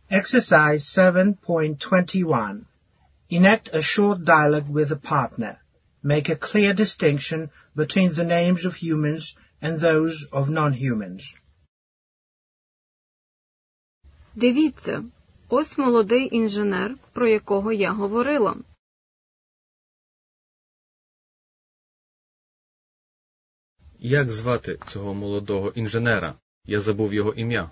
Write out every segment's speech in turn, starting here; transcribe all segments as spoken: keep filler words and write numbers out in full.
Exercise seven point twenty-one. Enact a short dialogue with a partner. Make a clear distinction between the names of humans and those of non-humans. Дивіться, ось молодий інженер, про якого я говорила. Як звати цього молодого інженера? Я забув його ім'я.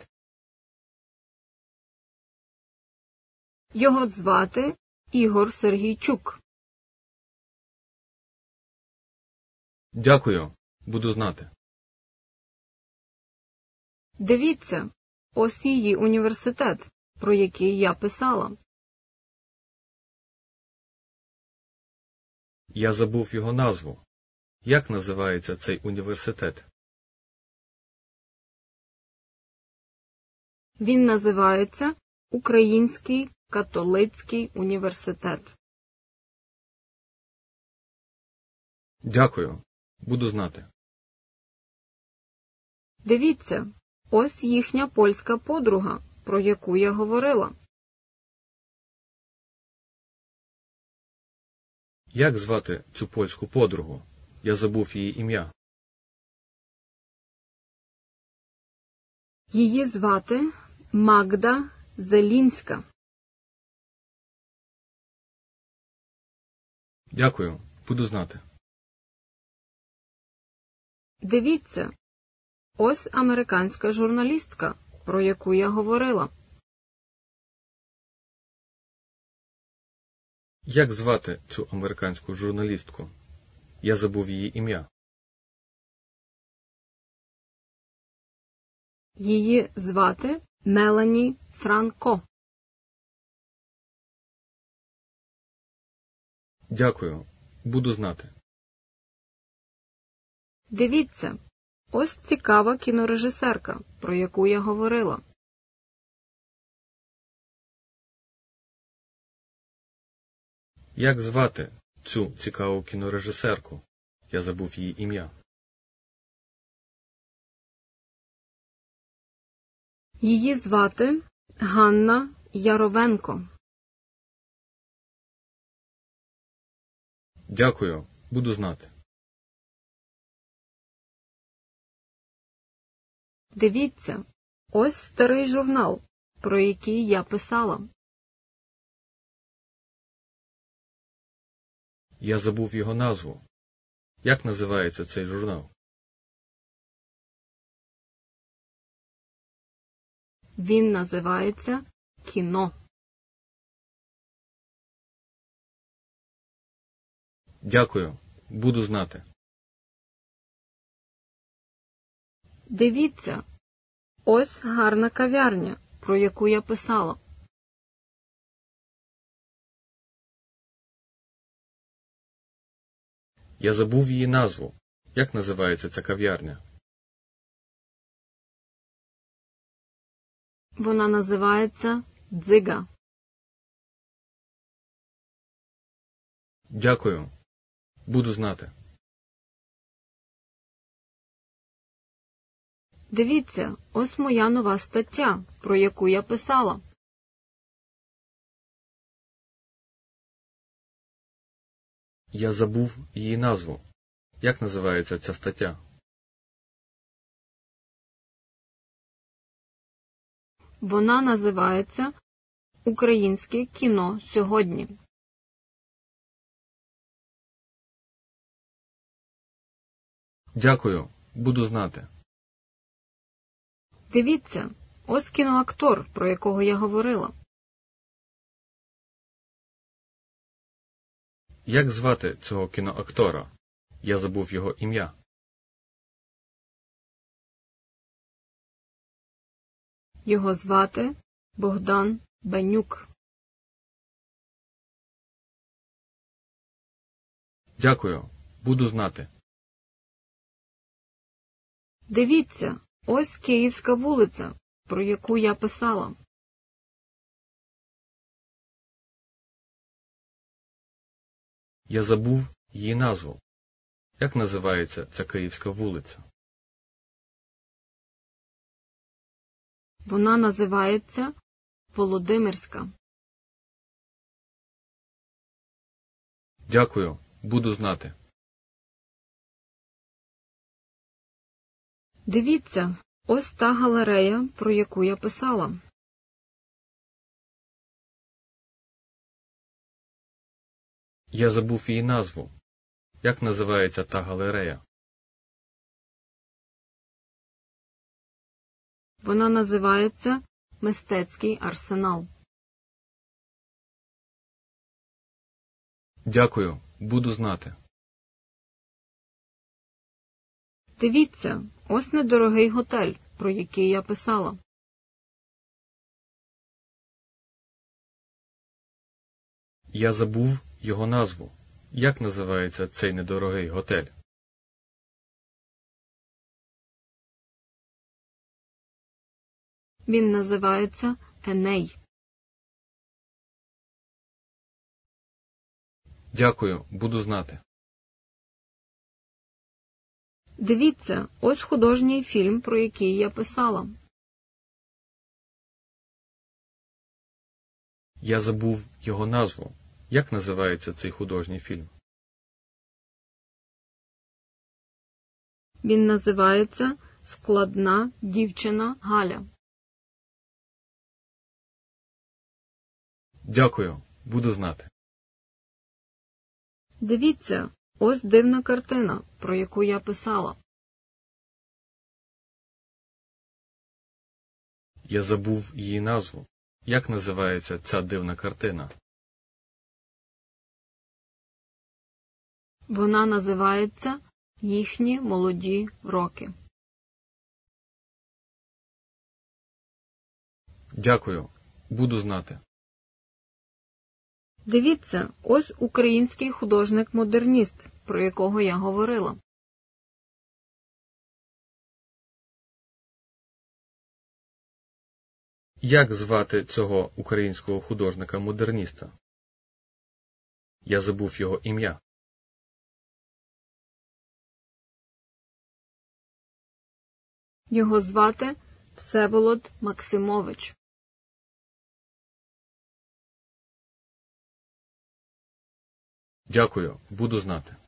Його звати Ігор Сергійчук. Дякую, буду знати. Дивіться, ось її університет, про який я писала. Я забув його назву. Як називається цей університет? Він називається Український католицький університет. Дякую, буду знати. Дивіться, ось їхня польська подруга, про яку я говорила. Як звати цю польську подругу? Я забув її ім'я. Її звати Магда Зелінська. Дякую, буду знати. Дивіться, ось американська журналістка, про яку я говорила. Як звати цю американську журналістку? Я забув її ім'я. Її звати Мелані Франко. Дякую, буду знати. Дивіться, ось цікава кінорежисерка, про яку я говорила. Як звати цю цікаву кінорежисерку? Я забув її ім'я. Її звати Ганна Яровенко. Дякую, буду знати. Дивіться, ось старий журнал, про який я писала. Я забув його назву. Як називається цей журнал? Він називається «Кіно». Дякую, буду знати. Дивіться, ось гарна кав'ярня, про яку я писала. Я забув її назву. Як називається ця кав'ярня? Вона називається «Дзига». Дякую, буду знати. Дивіться, ось моя нова стаття, про яку я писала. Я забув її назву. Як називається ця стаття? Вона називається «Українське кіно сьогодні». Дякую, буду знати. Дивіться, ось кіноактор, про якого я говорила. Як звати цього кіноактора? Я забув його ім'я. Його звати Богдан Банюк. Дякую, буду знати. Дивіться, ось Київська вулиця, про яку я писала. Я забув її назву. Як називається ця Київська вулиця? Вона називається Володимирська. Дякую, буду знати. Дивіться, ось та галерея, про яку я писала. Я забув її назву. Як називається та галерея? Вона називається «Мистецький арсенал». Дякую, буду знати. Дивіться, ось недорогий готель, про який я писала. Я забув його назву. Як називається цей недорогий готель? Він називається «Еней». Дякую, буду знати. Дивіться, ось художній фільм, про який я писала. Я забув його назву. Як називається цей художній фільм? Він називається «Складна дівчина Галя». Дякую, буду знати. Дивіться, ось дивна картина, про яку я писала. Я забув її назву. Як називається ця дивна картина? Вона називається «Їхні молоді роки». Дякую, буду знати. Дивіться, ось український художник-модерніст, про якого я говорила. Як звати цього українського художника-модерніста? Я забув його ім'я. Його звати Всеволод Максимович. Дякую, буду знати.